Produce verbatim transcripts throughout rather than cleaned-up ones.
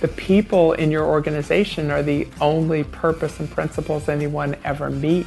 the people in your organization are the only purpose and principles anyone ever meets.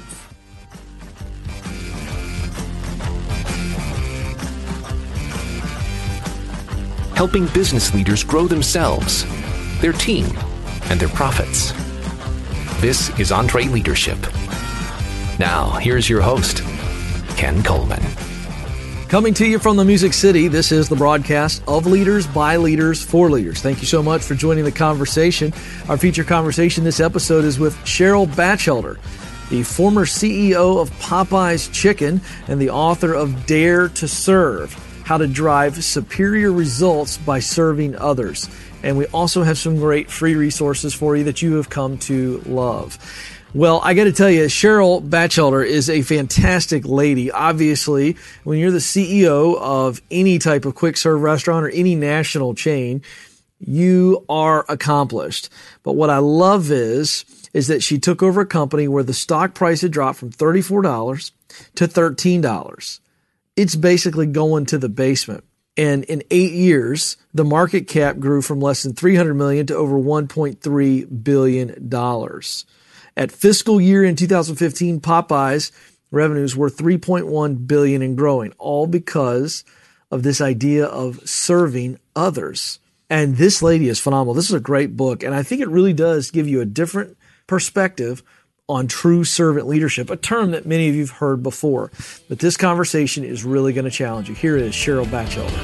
Helping business leaders grow themselves, their team, and their profits. This is EntreLeadership. Now, here's your host, Ken Coleman. Coming to you from the Music City, this is the broadcast of Leaders, by Leaders, for Leaders. Thank you so much for joining the conversation. Our featured conversation this episode is with Cheryl Batchelder, the former C E O of Popeye's Chicken and the author of Dare to Serve, How to Drive Superior Results by Serving Others. And we also have some great free resources for you that you have come to love. Well, I got to tell you, Cheryl Batchelder is a fantastic lady. Obviously, when you're the C E O of any type of quick serve restaurant or any national chain, you are accomplished. But what I love is, is that she took over a company where the stock price had dropped from thirty-four dollars to thirteen dollars. It's basically going to the basement. And in eight years, the market cap grew from less than three hundred million dollars to over one point three billion dollars. At fiscal year in two thousand fifteen, Popeyes revenues were three point one billion dollars and growing, all because of this idea of serving others. And this lady is phenomenal. This is a great book, and I think it really does give you a different perspective on true servant leadership, a term that many of you have heard before. But this conversation is really going to challenge you. Here is Cheryl Batchelder.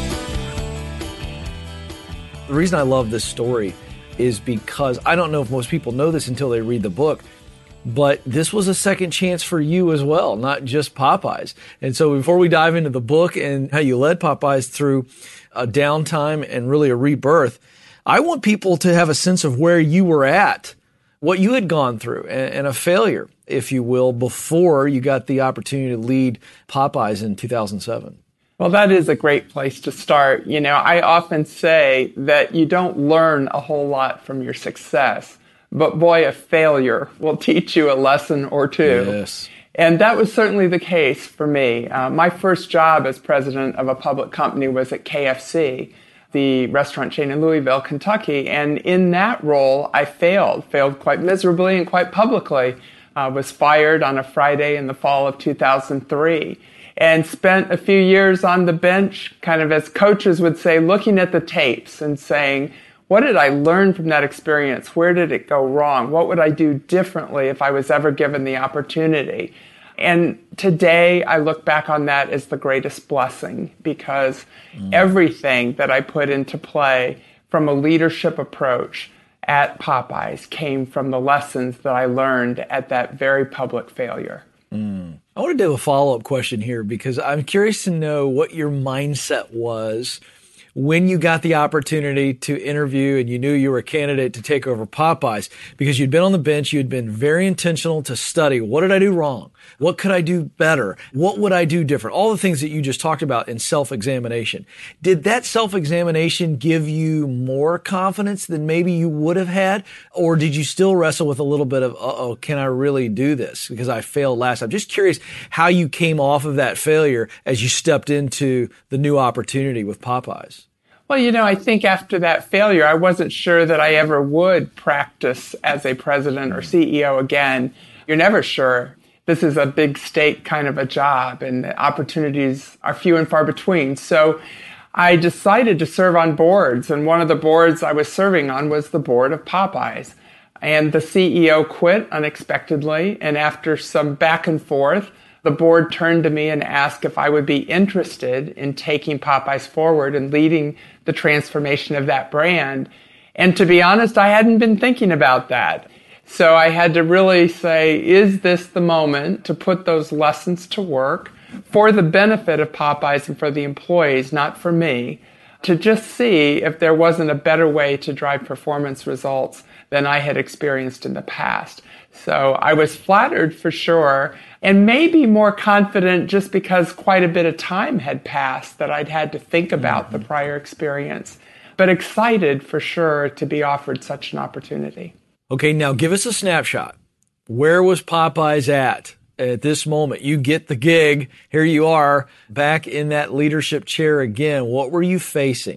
The reason I love this story is because I don't know if most people know this until they read the book, but this was a second chance for you as well, not just Popeyes. And so before we dive into the book and how you led Popeyes through a downtime and really a rebirth, I want people to have a sense of where you were at, what you had gone through, and a failure, if you will, before you got the opportunity to lead Popeyes in two thousand seven. Well, that is a great place to start. You know, I often say that you don't learn a whole lot from your success, but boy, a failure will teach you a lesson or two. Yes. And that was certainly the case for me. Uh, my first job as president of a public company was at K F C, the restaurant chain in Louisville, Kentucky. And in that role, I failed, failed quite miserably and quite publicly. I was fired on a Friday in the fall of two thousand three. And spent a few years on the bench, kind of as coaches would say, looking at the tapes and saying, what did I learn from that experience? Where did it go wrong? What would I do differently if I was ever given the opportunity? And today I look back on that as the greatest blessing, because mm. everything that I put into play from a leadership approach at Popeyes came from the lessons that I learned at that very public failure. Mm. I want to do a follow-up question here because I'm curious to know what your mindset was when you got the opportunity to interview and you knew you were a candidate to take over Popeyes, because you'd been on the bench, you'd been very intentional to study. What did I do wrong? What could I do better? What would I do different? All the things that you just talked about in self-examination. Did that self-examination give you more confidence than maybe you would have had? Or did you still wrestle with a little bit of, uh-oh, can I really do this? Because I failed last time. Just curious how you came off of that failure as you stepped into the new opportunity with Popeyes. Well, you know, I think after that failure, I wasn't sure that I ever would practice as a president or C E O again. You're never sure. This is a big stake kind of a job, and the opportunities are few and far between. So I decided to serve on boards, and one of the boards I was serving on was the board of Popeyes. And the C E O quit unexpectedly, and after some back and forth, the board turned to me and asked if I would be interested in taking Popeyes forward and leading the transformation of that brand. And to be honest, I hadn't been thinking about that. So I had to really say, is this the moment to put those lessons to work for the benefit of Popeyes and for the employees, not for me, to just see if there wasn't a better way to drive performance results than I had experienced in the past. So I was flattered for sure, and maybe more confident just because quite a bit of time had passed that I'd had to think about mm-hmm. the prior experience, but excited for sure to be offered such an opportunity. Okay, now give us a snapshot. Where was Popeyes at at this moment? You get the gig. Here you are back in that leadership chair again. What were you facing?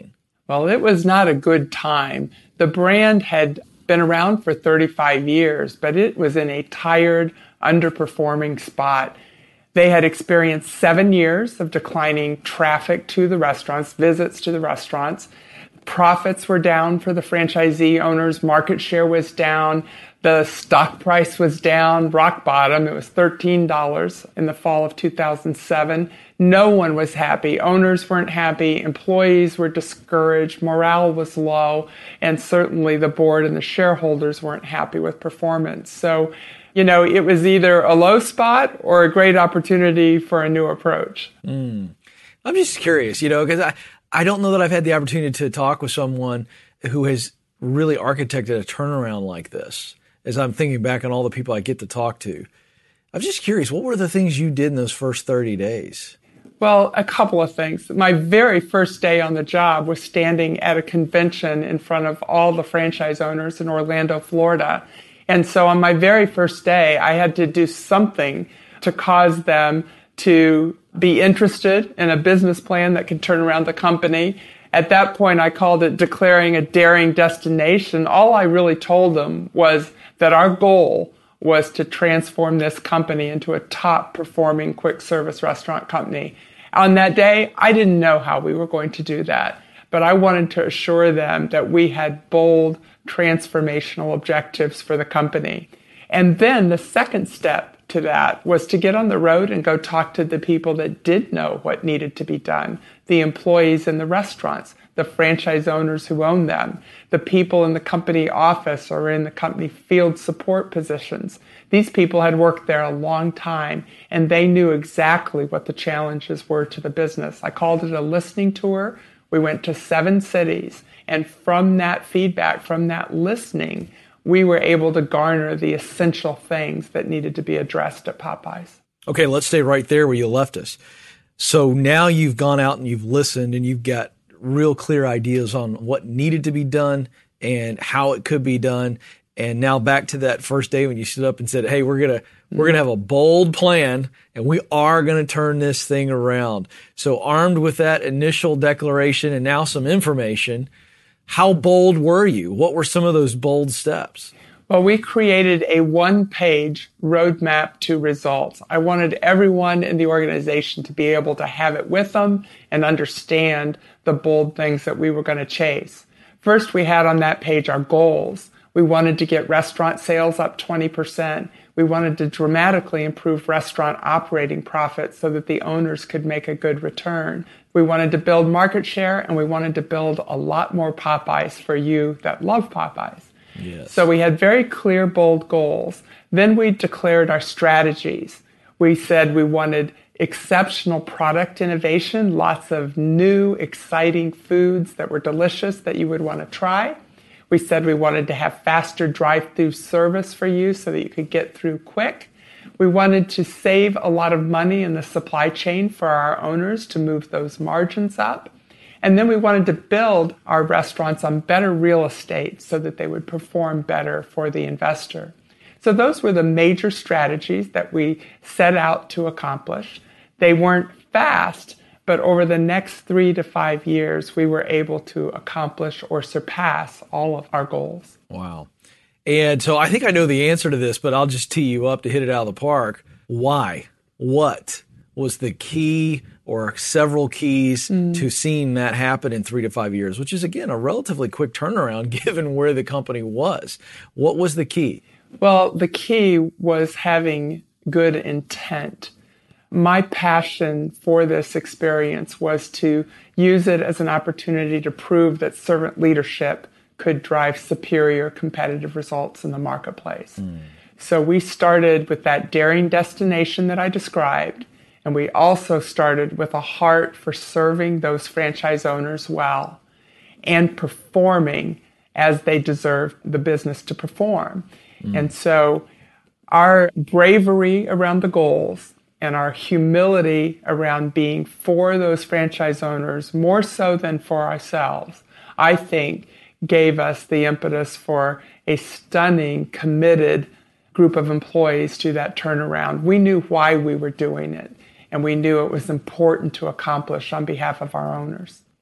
Well, it was not a good time. The brand had been around for thirty-five years, but it was in a tired, underperforming spot. They had experienced seven years of declining traffic to the restaurants, visits to the restaurants. Profits were down for the franchisee owners. Market share was down. The stock price was down, rock bottom. It was thirteen dollars in the fall of two thousand seven. No one was happy. Owners weren't happy. Employees were discouraged. Morale was low. And certainly the board and the shareholders weren't happy with performance. So, you know, it was either a low spot or a great opportunity for a new approach. Mm. I'm just curious, you know, because I, I don't know that I've had the opportunity to talk with someone who has really architected a turnaround like this. As I'm thinking back on all the people I get to talk to, I'm just curious, what were the things you did in those first thirty days? Well, a couple of things. My very first day on the job was standing at a convention in front of all the franchise owners in Orlando, Florida. And so on my very first day, I had to do something to cause them to be interested in a business plan that could turn around the company. At that point, I called it declaring a daring destination. All I really told them was that our goal was to transform this company into a top-performing quick-service restaurant company. On that day, I didn't know how we were going to do that, but I wanted to assure them that we had bold, transformational objectives for the company. And then the second step to that was to get on the road and go talk to the people that did know what needed to be done, the employees in the restaurants, the franchise owners who own them, the people in the company office or in the company field support positions. These people had worked there a long time, and they knew exactly what the challenges were to the business. I called it a listening tour. We went to seven cities, and from that feedback, from that listening, we were able to garner the essential things that needed to be addressed at Popeyes. Okay, let's stay right there where you left us. So now you've gone out and you've listened and you've got real clear ideas on what needed to be done and how it could be done. And now back to that first day when you stood up and said, hey, we're going to we're going to have a bold plan and we are going to turn this thing around. So armed with that initial declaration and now some information, how bold were you? What were some of those bold steps? Well, we created a one-page roadmap to results. I wanted everyone in the organization to be able to have it with them and understand the bold things that we were going to chase. First, we had on that page our goals. We wanted to get restaurant sales up twenty percent. We wanted to dramatically improve restaurant operating profits so that the owners could make a good return. We wanted to build market share, and we wanted to build a lot more Popeyes for you that love Popeyes. Yes. So we had very clear, bold goals. Then we declared our strategies. We said we wanted exceptional product innovation, lots of new, exciting foods that were delicious that you would want to try. We said we wanted to have faster drive-through service for you so that you could get through quick. We wanted to save a lot of money in the supply chain for our owners to move those margins up. And then we wanted to build our restaurants on better real estate so that they would perform better for the investor. So those were the major strategies that we set out to accomplish. They weren't fast, but over the next three to five years, we were able to accomplish or surpass all of our goals. Wow. And so I think I know the answer to this, but I'll just tee you up to hit it out of the park. Why? What was the key or several keys mm. to seeing that happen in three to five years, which is, again, a relatively quick turnaround given where the company was? What was the key? Well, the key was having good intent. My passion for this experience was to use it as an opportunity to prove that servant leadership could drive superior competitive results in the marketplace. Mm. So we started with that daring destination that I described, and we also started with a heart for serving those franchise owners well and performing as they deserve the business to perform. Mm. And so our bravery around the goals and our humility around being for those franchise owners, more so than for ourselves, I think gave us the impetus for a stunning, committed group of employees to that turnaround. We knew why we were doing it, and we knew it was important to accomplish on behalf of our owners.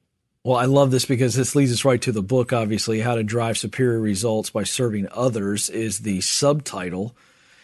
Well, I love this because this leads us right to the book, obviously. How to Drive Superior Results by Serving Others is the subtitle.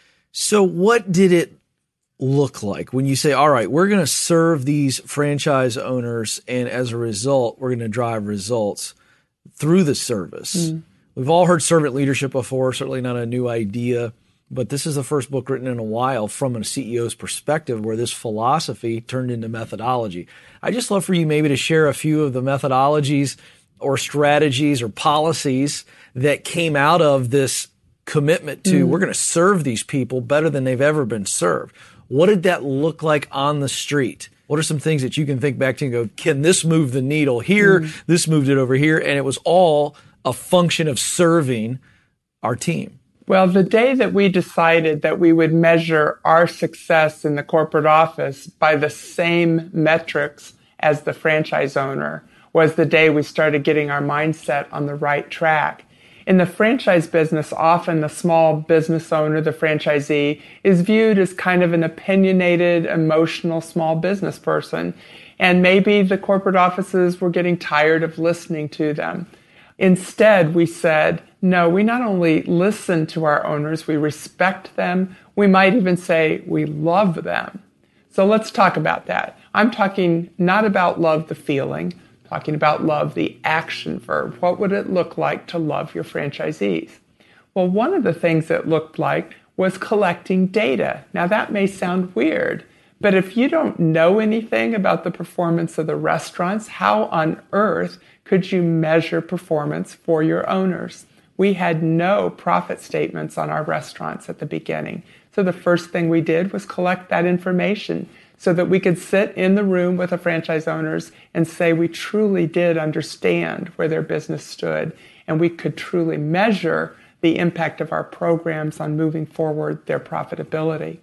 So what did it look like when you say, all right, we're going to serve these franchise owners, and as a result, we're going to drive results through the service? Mm. We've all heard servant leadership before, certainly not a new idea, but this is the first book written in a while from a C E O's perspective where this philosophy turned into methodology. I just love for you maybe to share a few of the methodologies or strategies or policies that came out of this commitment to, mm. we're going to serve these people better than they've ever been served. What did that look like on the street? What are some things that you can think back to and go, can this move the needle here? Mm. This moved it over here. And it was all a function of serving our team. Well, the day that we decided that we would measure our success in the corporate office by the same metrics as the franchise owner was the day we started getting our mindset on the right track. In the franchise business, often the small business owner, the franchisee, is viewed as kind of an opinionated, emotional small business person. And maybe the corporate offices were getting tired of listening to them. Instead, we said, no, we not only listen to our owners, we respect them. We might even say we love them. So let's talk about that. I'm talking not about love the feeling, I'm talking about love the action verb. What would it look like to love your franchisees? Well, one of the things it looked like was collecting data. Now that may sound weird, but if you don't know anything about the performance of the restaurants, how on earth could you measure performance for your owners? We had no profit statements on our restaurants at the beginning. So the first thing we did was collect that information so that we could sit in the room with the franchise owners and say we truly did understand where their business stood, and we could truly measure the impact of our programs on moving forward their profitability.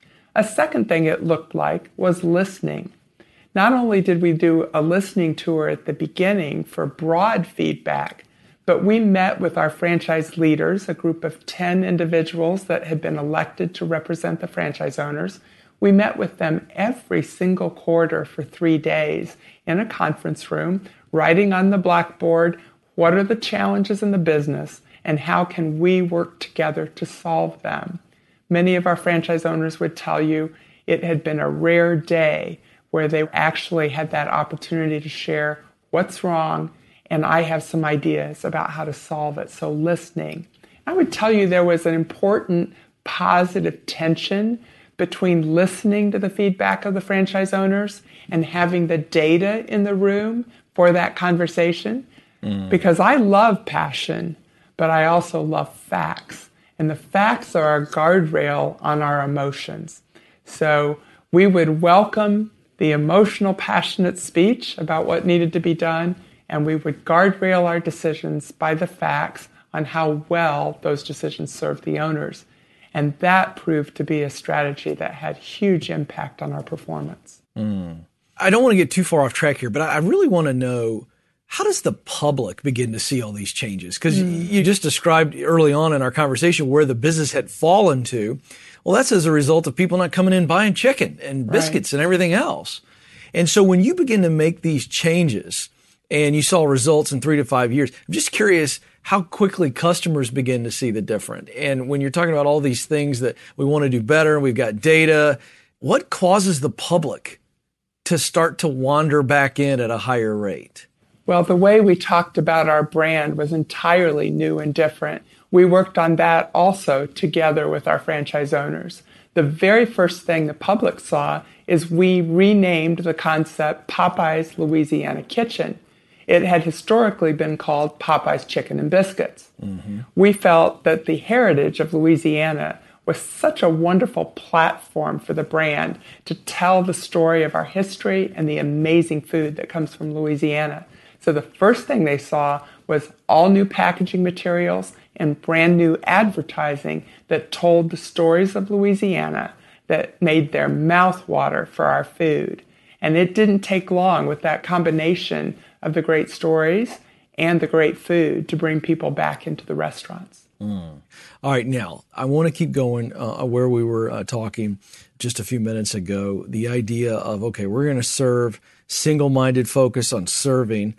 A second thing it looked like was listening. Not only did we do a listening tour at the beginning for broad feedback, but we met with our franchise leaders, a group of ten individuals that had been elected to represent the franchise owners. We met with them every single quarter for three days in a conference room, writing on the blackboard, what are the challenges in the business and how can we work together to solve them? Many of our franchise owners would tell you it had been a rare day where they actually had that opportunity to share what's wrong, and I have some ideas about how to solve it. So listening. I would tell you there was an important positive tension between listening to the feedback of the franchise owners and having the data in the room for that conversation. Mm. Because I love passion, but I also love facts. And the facts are a guardrail on our emotions. So we would welcome the emotional, passionate speech about what needed to be done, and we would guardrail our decisions by the facts on how well those decisions served the owners. And that proved to be a strategy that had huge impact on our performance. Mm. I don't want to get too far off track here, but I really want to know, how does the public begin to see all these changes? Because mm. you just described early on in our conversation where the business had fallen to. Well, that's as a result of people not coming in buying chicken and biscuits right. and everything else. And so when you begin to make these changes and you saw results in three to five years, I'm just curious how quickly customers begin to see the difference. And when you're talking about all these things that we want to do better, we've got data, what causes the public to start to wander back in at a higher rate? Well, the way we talked about our brand was entirely new and different. We worked on that also together with our franchise owners. The very first thing the public saw is we renamed the concept Popeye's Louisiana Kitchen. It had historically been called Popeye's Chicken and Biscuits. Mm-hmm. We felt that the heritage of Louisiana was such a wonderful platform for the brand to tell the story of our history and the amazing food that comes from Louisiana. So the first thing they saw was all new packaging materials and brand new advertising that told the stories of Louisiana that made their mouth water for our food. And it didn't take long with that combination of the great stories and the great food to bring people back into the restaurants. Mm. All right, now, I want to keep going uh, where we were uh, talking just a few minutes ago. The idea of, okay, we're going to serve, single-minded focus on serving.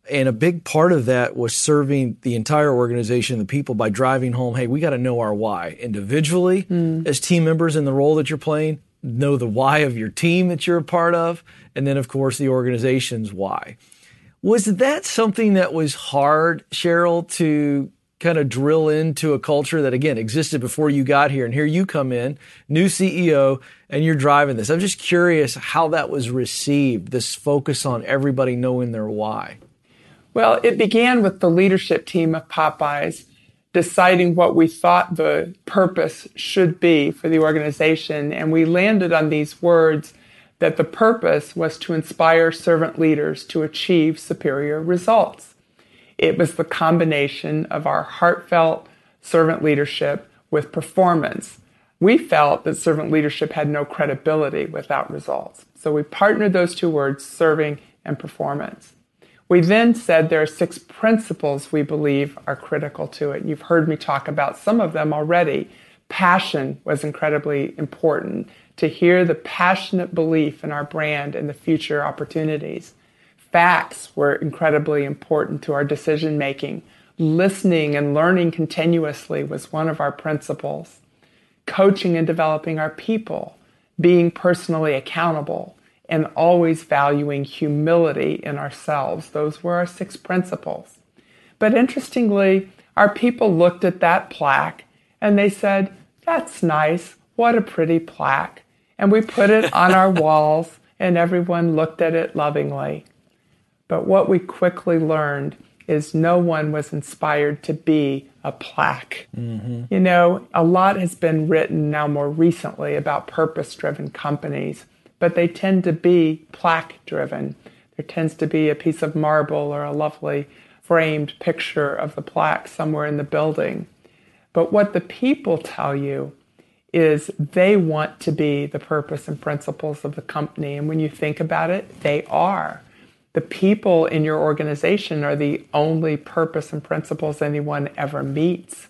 And a big part of that was serving the entire organization, the people, by driving home, hey, we got to know our why. Individually, mm. as team members in the role that you're playing, know the why of your team that you're a part of, and then, of course, the organization's why. Was that something that was hard, Cheryl, to kind of drill into a culture that, again, existed before you got here? And here you come in, new C E O, and you're driving this. I'm just curious how that was received, this focus on everybody knowing their why. Well, it began with the leadership team of Popeyes deciding what we thought the purpose should be for the organization. And we landed on these words that the purpose was to inspire servant leaders to achieve superior results. It was the combination of our heartfelt servant leadership with performance. We felt that servant leadership had no credibility without results. So we partnered those two words, serving and performance. We then said there are six principles we believe are critical to it. You've heard me talk about some of them already. Passion was incredibly important, to hear the passionate belief in our brand and the future opportunities. Facts were incredibly important to our decision making. Listening and learning continuously was one of our principles. Coaching and developing our people, being personally accountable, and always valuing humility in ourselves. Those were our six principles. But interestingly, our people looked at that plaque and they said, that's nice, what a pretty plaque. And we put it on our walls and everyone looked at it lovingly. But what we quickly learned is no one was inspired to be a plaque. Mm-hmm. You know, a lot has been written now more recently about purpose-driven companies, but they tend to be plaque-driven. There tends to be a piece of marble or a lovely framed picture of the plaque somewhere in the building. But what the people tell you is they want to be the purpose and principles of the company. And when you think about it, they are. The people in your organization are the only purpose and principles anyone ever meets.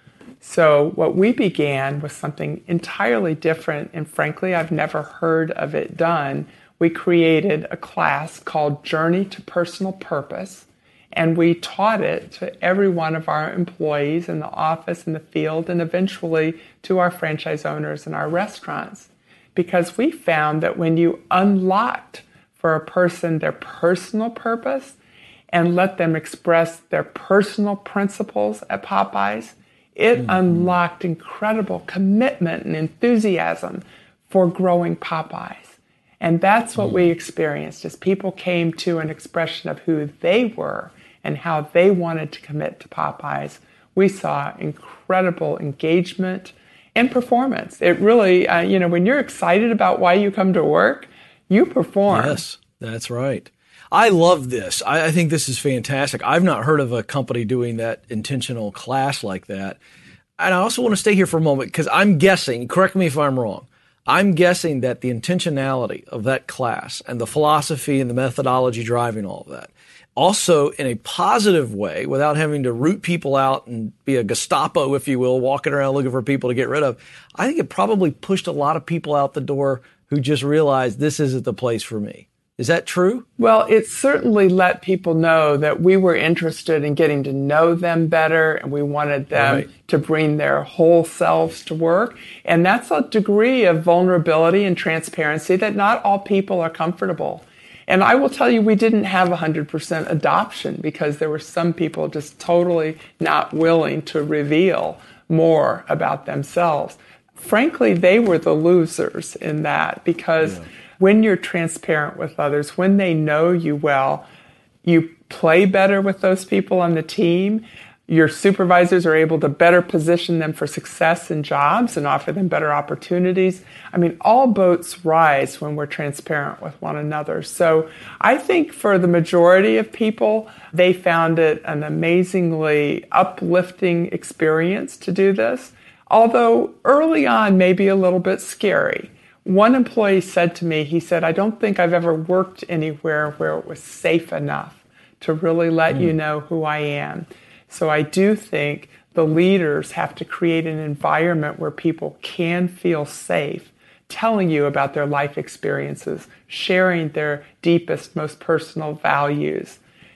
So what we began was something entirely different, and frankly, I've never heard of it done. We created a class called Journey to Personal Purpose, and we taught it to every one of our employees in the office, in the field, and eventually to our franchise owners in our restaurants. Because we found that when you unlocked for a person their personal purpose and let them express their personal principles at Popeyes, it mm-hmm. unlocked incredible commitment and enthusiasm for growing Popeyes. And that's what mm-hmm. we experienced as people came to an expression of who they were and how they wanted to commit to Popeyes. We saw incredible engagement and performance. It really, uh, you know, when you're excited about why you come to work, you perform. Yes, that's right. I love this. I, I think this is fantastic. I've not heard of a company doing that intentional class like that. And I also want to stay here for a moment because I'm guessing, correct me if I'm wrong, I'm guessing that the intentionality of that class and the philosophy and the methodology driving all of that, also in a positive way, without having to root people out and be a Gestapo, if you will, walking around looking for people to get rid of, I think it probably pushed a lot of people out the door who just realized this isn't the place for me. Is that true? Well, it certainly let people know that we were interested in getting to know them better, and we wanted them right. to bring their whole selves to work. And that's a degree of vulnerability and transparency that not all people are comfortable. And I will tell you, we didn't have one hundred percent adoption because there were some people just totally not willing to reveal more about themselves. Frankly, they were the losers in that because yeah. when you're transparent with others, when they know you well, you play better with those people on the team. Your supervisors are able to better position them for success in jobs and offer them better opportunities. I mean, all boats rise when we're transparent with one another. So I think for the majority of people, they found it an amazingly uplifting experience to do this. Although early on, maybe a little bit scary. One employee said to me, he said, I don't think I've ever worked anywhere where it was safe enough to really let mm. you know who I am. So I do think the leaders have to create an environment where people can feel safe, telling you about their life experiences, sharing their deepest, most personal values.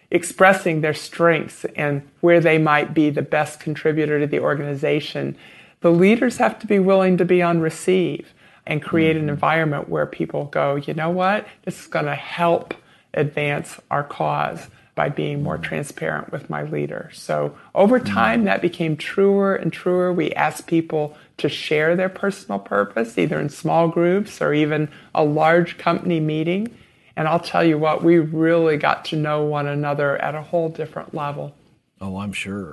expressing their strengths and where they might be the best contributor to the organization, the leaders have to be willing to be on receive and create an environment where people go, you know what, this is going to help advance our cause by being more transparent with my leader. So over time, that became truer and truer. We asked people to share their personal purpose, either in small groups or even a large company meeting. And I'll tell you what, we really got to know one another at a whole different level. Oh, I'm sure.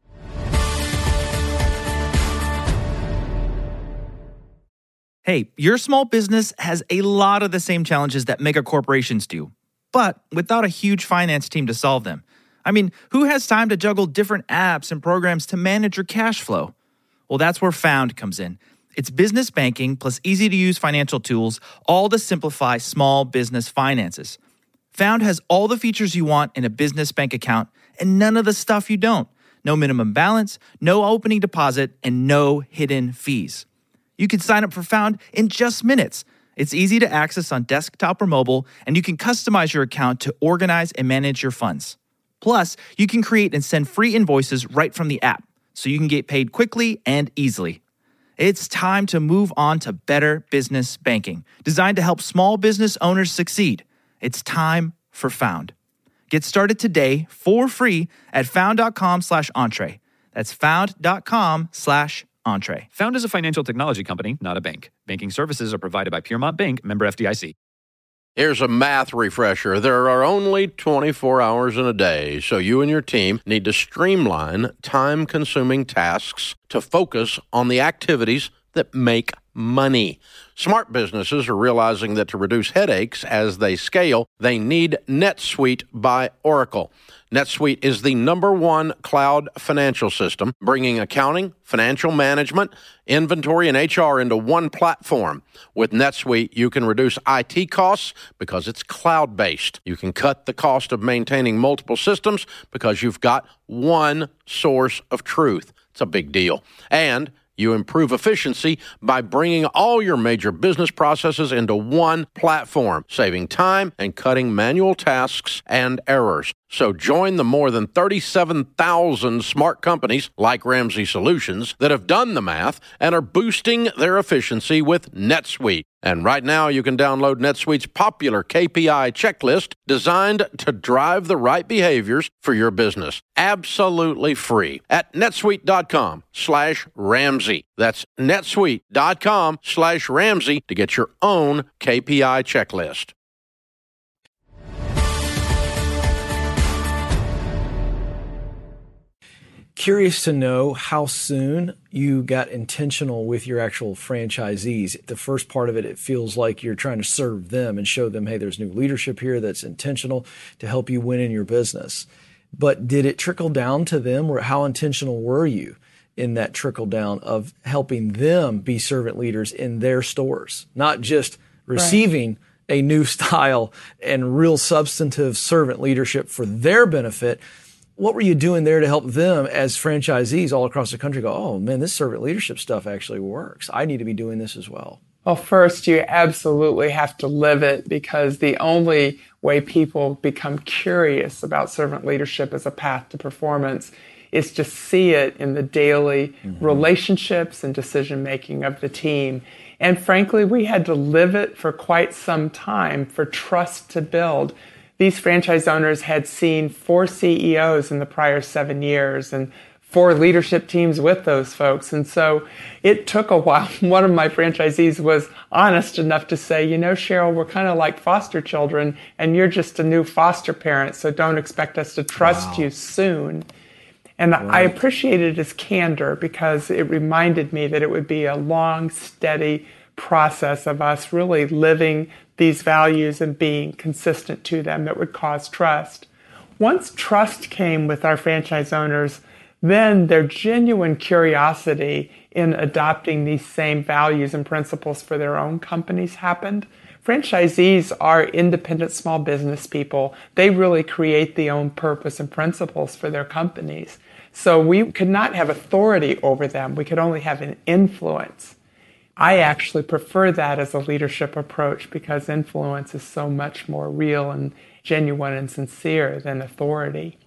Hey, your small business has a lot of the same challenges that mega corporations do, but without a huge finance team to solve them. I mean, who has time to juggle different apps and programs to manage your cash flow? Well, that's where Found comes in. It's business banking plus easy-to-use financial tools, all to simplify small business finances. Found has all the features you want in a business bank account and none of the stuff you don't. No minimum balance, no opening deposit, and no hidden fees. You can sign up for Found in just minutes. It's easy to access on desktop or mobile, and you can customize your account to organize and manage your funds. Plus, you can create and send free invoices right from the app, so you can get paid quickly and easily. It's time to move on to better business banking, designed to help small business owners succeed. It's time for Found. Get started today for free at found.com slash entree. That's found.com slash entree. Found is a financial technology company, not a bank. Banking services are provided by Piermont Bank, member F D I C. Here's a math refresher. There are only twenty-four hours in a day, so you and your team need to streamline time-consuming tasks to focus on the activities that make money. Smart businesses are realizing that to reduce headaches as they scale, they need NetSuite by Oracle. NetSuite is the number one cloud financial system, bringing accounting, financial management, inventory, and H R into one platform. With NetSuite, you can reduce I T costs because it's cloud-based. You can cut the cost of maintaining multiple systems because you've got one source of truth. It's a big deal. And you improve efficiency by bringing all your major business processes into one platform, saving time and cutting manual tasks and errors. So join the more than thirty-seven thousand smart companies like Ramsey Solutions that have done the math and are boosting their efficiency with NetSuite. And right now you can download NetSuite's popular K P I checklist designed to drive the right behaviors for your business. Absolutely free at netsuite.com slash Ramsey. That's netsuite.com slash Ramsey to get your own K P I checklist. Curious to know how soon you got intentional with your actual franchisees. The first part of it, it feels like you're trying to serve them and show them, hey, there's new leadership here that's intentional to help you win in your business. But did it trickle down to them, or how intentional were you in that trickle down of helping them be servant leaders in their stores, not just receiving right. a new style and real substantive servant leadership for their benefit? What were you doing there to help them as franchisees all across the country go, oh, man, this servant leadership stuff actually works. I need to be doing this as well. Well, first, you absolutely have to live it, because the only way people become curious about servant leadership as a path to performance is to see it in the daily mm-hmm. relationships and decision-making of the team. And frankly, we had to live it for quite some time for trust to build. These franchise owners had seen four C E Os in the prior seven years and four leadership teams with those folks. And so it took a while. One of my franchisees was honest enough to say, you know, Cheryl, we're kind of like foster children, and you're just a new foster parent, so don't expect us to trust wow. you soon. And right. I appreciated his candor, because it reminded me that it would be a long, steady process of us really living these values and being consistent to them that would cause trust. Once trust came with our franchise owners, then their genuine curiosity in adopting these same values and principles for their own companies happened. Franchisees are independent small business people. They really create the own purpose and principles for their companies. So we could not have authority over them. We could only have an influence. I actually prefer that as a leadership approach, because influence is so much more real and, genuine and sincere than authority.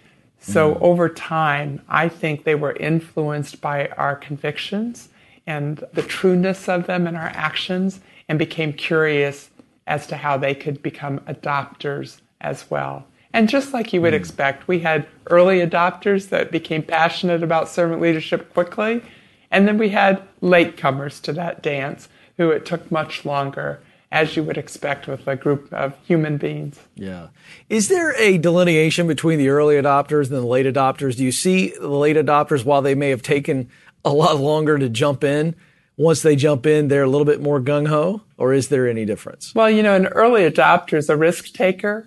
So over time, I think they were influenced by our convictions and the trueness of them and our actions, and became curious as to how they could become adopters as well. And just like you would expect, we had early adopters that became passionate about servant leadership quickly, and then we had latecomers to that dance who it took much longer, as you would expect with a group of human beings. Yeah. Is there a delineation between the early adopters and the late adopters? Do you see the late adopters, while they may have taken a lot longer to jump in, once they jump in, they're a little bit more gung-ho, or is there any difference? Well, you know, an early adopter is a risk taker,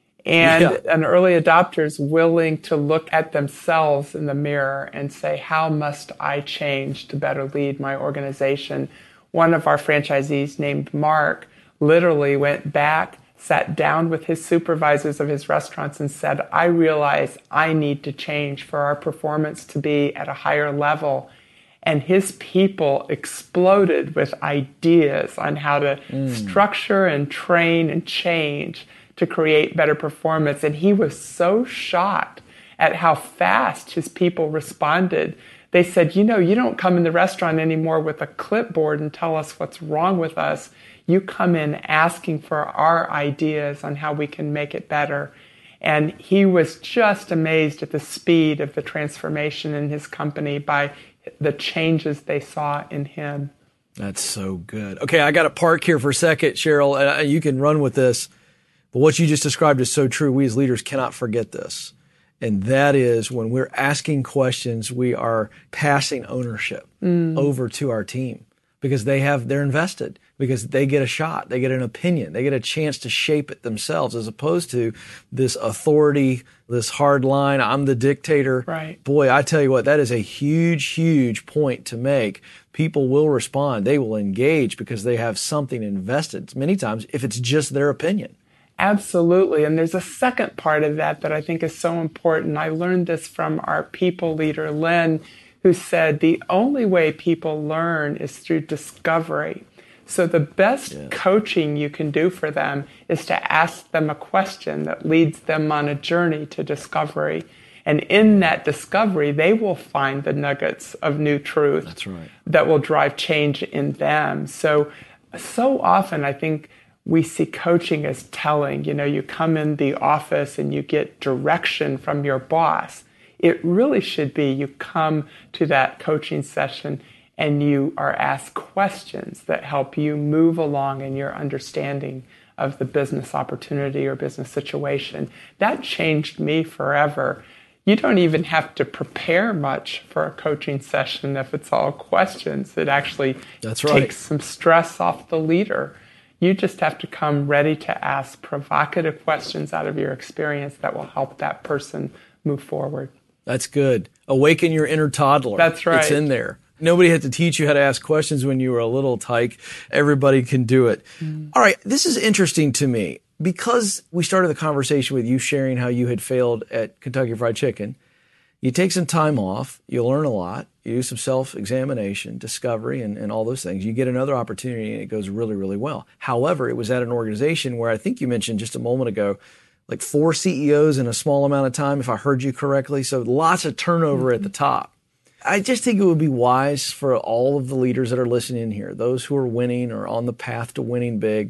and yeah. an early adopter is willing to look at themselves in the mirror and say, how must I change to better lead my organization? One of our franchisees named Mark literally went back, sat down with his supervisors of his restaurants and said, I realize I need to change for our performance to be at a higher level. And his people exploded with ideas on how to mm. structure and train and change to create better performance. And he was so shocked at how fast his people responded. They said, you know, you don't come in the restaurant anymore with a clipboard and tell us what's wrong with us. You come in asking for our ideas on how we can make it better. And he was just amazed at the speed of the transformation in his company by the changes they saw in him. That's so good. Okay, I got to park here for a second, Cheryl. Uh, you can run with this. But what you just described is so true. We as leaders cannot forget this. And that is, when we're asking questions, we are passing ownership mm. over to our team, because they have, they're invested, because they get a shot, they get an opinion, they get a chance to shape it themselves, as opposed to this authority, this hard line, I'm the dictator. Right. Boy, I tell you what, that is a huge, huge point to make. People will respond. They will engage because they have something invested, many times, if it's just their opinion. Absolutely. And there's a second part of that that I think is so important. I learned this from our people leader, Lynn, who said the only way people learn is through discovery. So the best yeah. coaching you can do for them is to ask them a question that leads them on a journey to discovery. And in that discovery, they will find the nuggets of new truth. That's right. That will drive change in them. So, so often I think we see coaching as telling. You know, you come in the office and you get direction from your boss. It really should be you come to that coaching session and you are asked questions that help you move along in your understanding of the business opportunity or business situation. That changed me forever. You don't even have to prepare much for a coaching session if it's all questions. It actually That's right. takes some stress off the leader. You just have to come ready to ask provocative questions out of your experience that will help that person move forward. That's good. Awaken your inner toddler. That's right. It's in there. Nobody had to teach you how to ask questions when you were a little tyke. Everybody can do it. Mm. All right. This is interesting to me because we started the conversation with you sharing how you had failed at Kentucky Fried Chicken. You take some time off. You learn a lot. You do some self-examination, discovery, and, and all those things. You get another opportunity, and it goes really, really well. However, it was at an organization where I think you mentioned just a moment ago, like four C E Os in a small amount of time, if I heard you correctly. So lots of turnover mm-hmm. at the top. I just think it would be wise for all of the leaders that are listening here, those who are winning or on the path to winning big,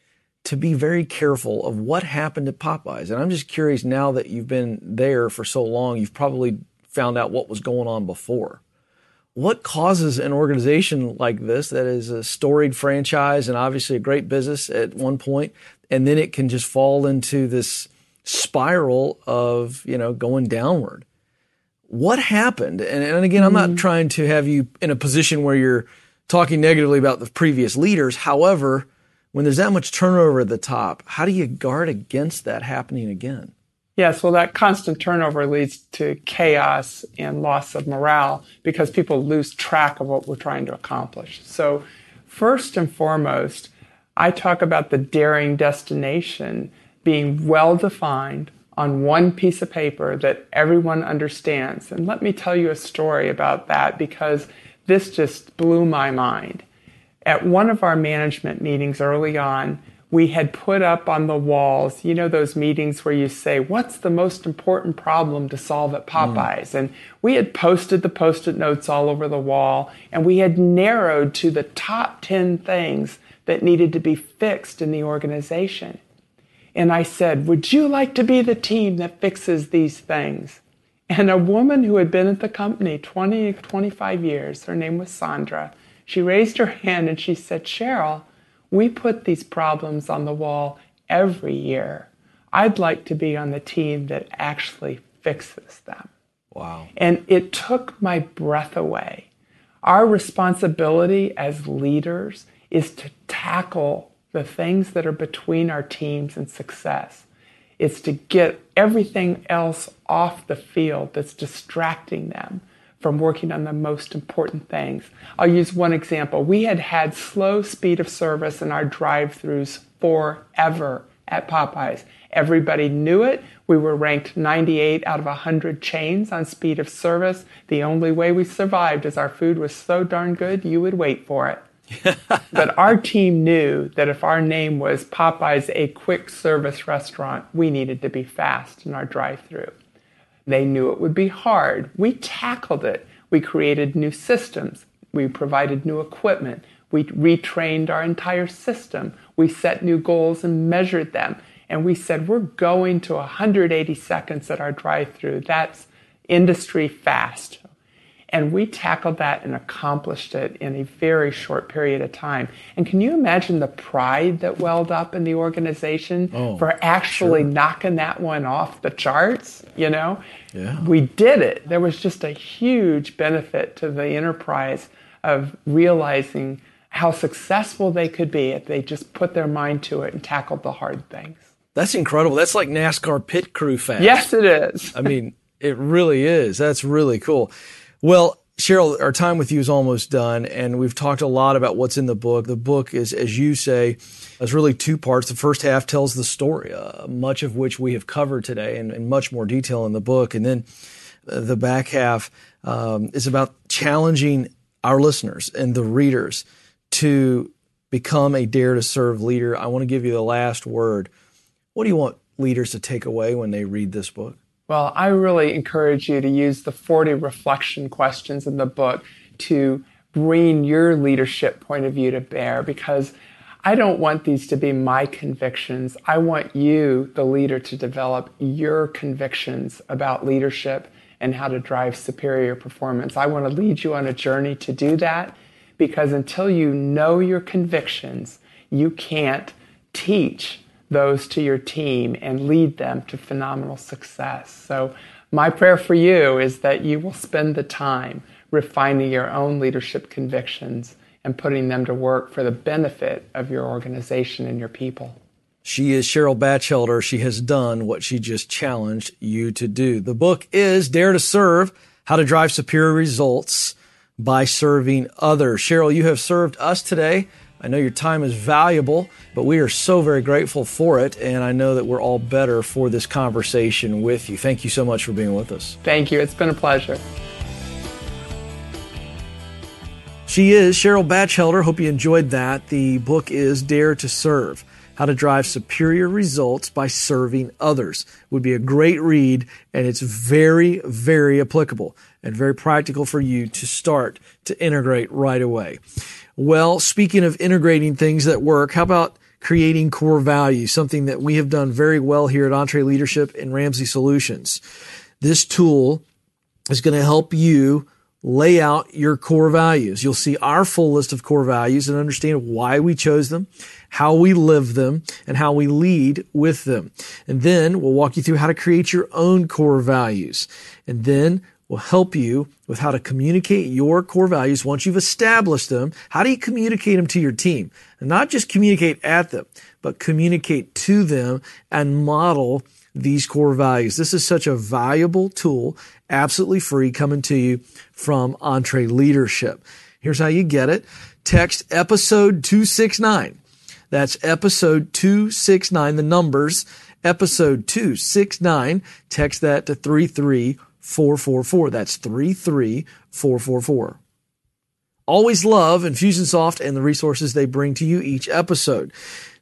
to be very careful of what happened at Popeyes. And I'm just curious, now that you've been there for so long, you've probably found out what was going on before. What causes an organization like this that is a storied franchise and obviously a great business at one point, and then it can just fall into this spiral of, you know, going downward? What happened? And, and again, I'm not trying to have you in a position where you're talking negatively about the previous leaders. However, when there's that much turnover at the top, how do you guard against that happening again? Yes, well, that constant turnover leads to chaos and loss of morale because people lose track of what we're trying to accomplish. So first and foremost, I talk about the daring destination being well-defined on one piece of paper that everyone understands. And let me tell you a story about that because this just blew my mind. At one of our management meetings early on, we had put up on the walls, you know, those meetings where you say, what's the most important problem to solve at Popeyes? Mm. And we had posted the Post-it notes all over the wall, and we had narrowed to the top ten things that needed to be fixed in the organization. And I said, would you like to be the team that fixes these things? And a woman who had been at the company twenty, twenty-five years, her name was Sandra, she raised her hand and she said, Cheryl, we put these problems on the wall every year. I'd like to be on the team that actually fixes them. Wow. And it took my breath away. Our responsibility as leaders is to tackle the things that are between our teams and success. It's to get everything else off the field that's distracting them from working on the most important things. I'll use one example. We had had slow speed of service in our drive-thrus forever at Popeyes. Everybody knew it. We were ranked ninety-eight out of one hundred chains on speed of service. The only way we survived is our food was so darn good, you would wait for it. But our team knew that if our name was Popeyes, a quick service restaurant, we needed to be fast in our drive-thru. They knew it would be hard. We tackled it. We created new systems. We provided new equipment. We retrained our entire system. We set new goals and measured them. And we said, we're going to one hundred eighty seconds at our drive-thru. That's industry fast. And we tackled that and accomplished it in a very short period of time. And can you imagine the pride that welled up in the organization oh, for actually sure. knocking that one off the charts, you know? Yeah. We did it. There was just a huge benefit to the enterprise of realizing how successful they could be if they just put their mind to it and tackled the hard things. That's incredible. That's like NASCAR pit crew fast. Yes, it is. I mean, it really is. That's really cool. Well, Cheryl, our time with you is almost done, and we've talked a lot about what's in the book. The book is, as you say, is really two parts. The first half tells the story, uh, much of which we have covered today in, in much more detail in the book. And then uh, the back half um, is about challenging our listeners and the readers to become a dare to serve leader. I want to give you the last word. What do you want leaders to take away when they read this book? Well, I really encourage you to use the forty reflection questions in the book to bring your leadership point of view to bear, because I don't want these to be my convictions. I want you, the leader, to develop your convictions about leadership and how to drive superior performance. I want to lead you on a journey to do that, because until you know your convictions, you can't teach those to your team and lead them to phenomenal success. So my prayer for you is that you will spend the time refining your own leadership convictions and putting them to work for the benefit of your organization and your people. She is Cheryl Batchelder. She has done what she just challenged you to do. The book is Dare to Serve, How to Drive Superior Results by Serving Others. Cheryl, you have served us today. I know your time is valuable, but we are so very grateful for it, and I know that we're all better for this conversation with you. Thank you so much for being with us. Thank you. It's been a pleasure. She is Cheryl Batchelder. Hope you enjoyed that. The book is Dare to Serve, How to Drive Superior Results by Serving Others. It would be a great read, and it's very, very applicable and very practical for you to start to integrate right away. Well, speaking of integrating things that work, how about creating core values, something that we have done very well here at EntreLeadership and Ramsey Solutions. This tool is going to help you lay out your core values. You'll see our full list of core values and understand why we chose them, how we live them, and how we lead with them. And then we'll walk you through how to create your own core values. And then we'll help you with how to communicate your core values once you've established them. How do you communicate them to your team? And not just communicate at them, but communicate to them and model these core values. This is such a valuable tool, absolutely free, coming to you from EntreLeadership. Here's how you get it. Text episode two six nine. That's episode two six nine, the numbers, episode two six nine. Text that to three three four four four. That's three three four four four. Always love Infusionsoft and the resources they bring to you each episode.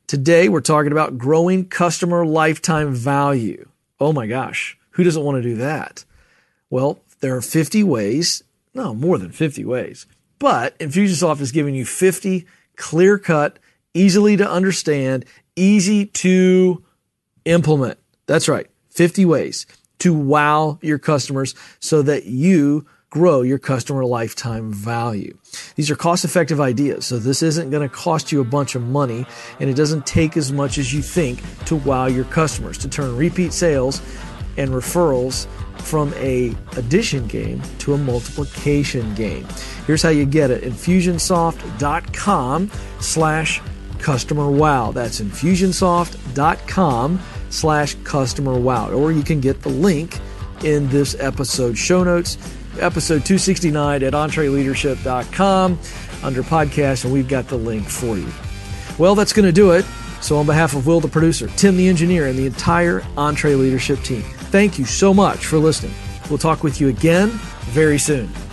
Today, we're talking about growing customer lifetime value. Oh my gosh, who doesn't want to do that? Well, there are fifty ways, no, more than fifty ways, but Infusionsoft is giving you fifty clear-cut, easily to understand, easy to implement. That's right, fifty ways to wow your customers so that you grow your customer lifetime value. These are cost-effective ideas, so this isn't going to cost you a bunch of money, and it doesn't take as much as you think to wow your customers, to turn repeat sales and referrals from a addition game to a multiplication game. Here's how you get it. Infusionsoft.com slash customer wow. That's Infusionsoft.com slash customer wow. Or you can get the link in this episode show notes. Episode two sixty-nine at entreleadership dot com under podcast, and we've got the link for you. Well, that's going to do it. So on behalf of Will, the producer, Tim, the engineer, and the entire EntreLeadership team, thank you so much for listening. We'll talk with you again very soon.